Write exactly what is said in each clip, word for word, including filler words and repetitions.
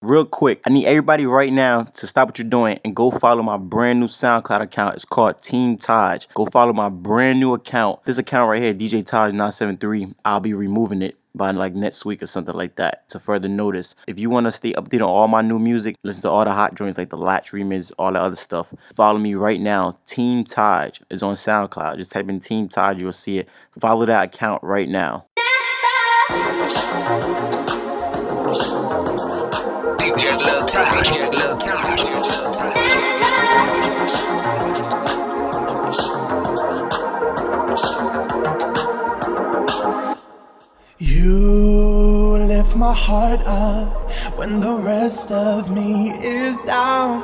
real quick, I need everybody right now to stop what you're doing and go follow my brand new SoundCloud account. It's called Team Taj. Go follow my brand new account. This account right here, D J Taj nine seven three. I'll be removing it by like next week or something like that to further notice. If you want to stay updated on all my new music, listen to all the hot joints like the Latch remix, all that other stuff, follow me right now. Team Taj is on SoundCloud. Just type in Team Taj, you'll see it. Follow that account right now. D J Lil Taj, D J Lil Taj, D J Lil Taj. You lift my heart up when the rest of me is down.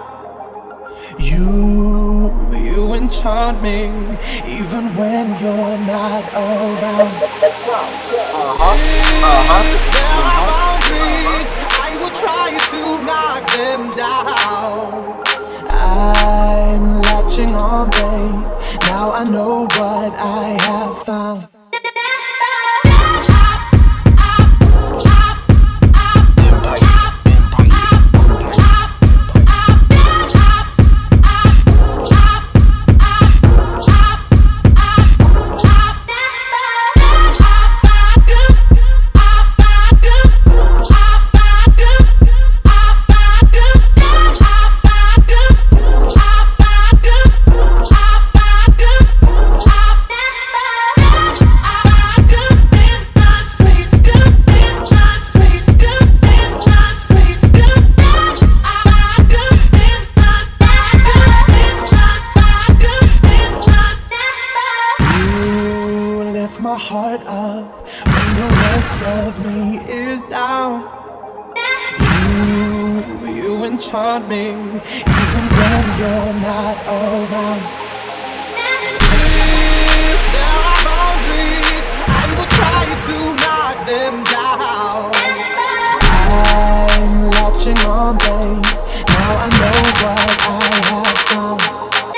You, you enchant me even when you're not around. Uh-huh, uh-huh. If there are boundaries, I will try to knock them down. I'm latching on, babe. Now I know what I have found. My heart up when the rest of me is down. You, you enchant me even when you're not around. If there are boundaries, I will try to knock them down. I'm latching on, babe. Now I know what I have found.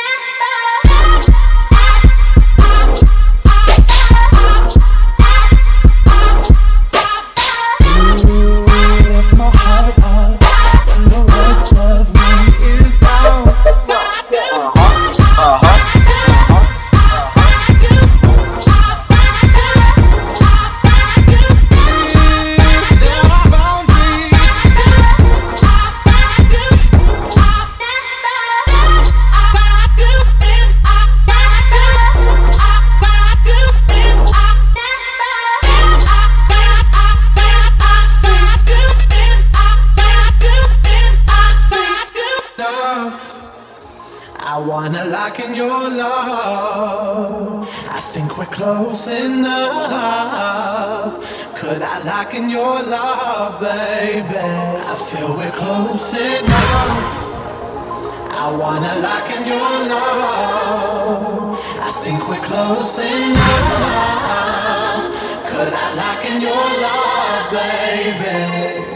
I wanna lock in your love. I think we're close enough. Could I lock in your love, baby? I feel we're close enough. I wanna lock in your love. I think we're close enough. Could I lock in your love, baby?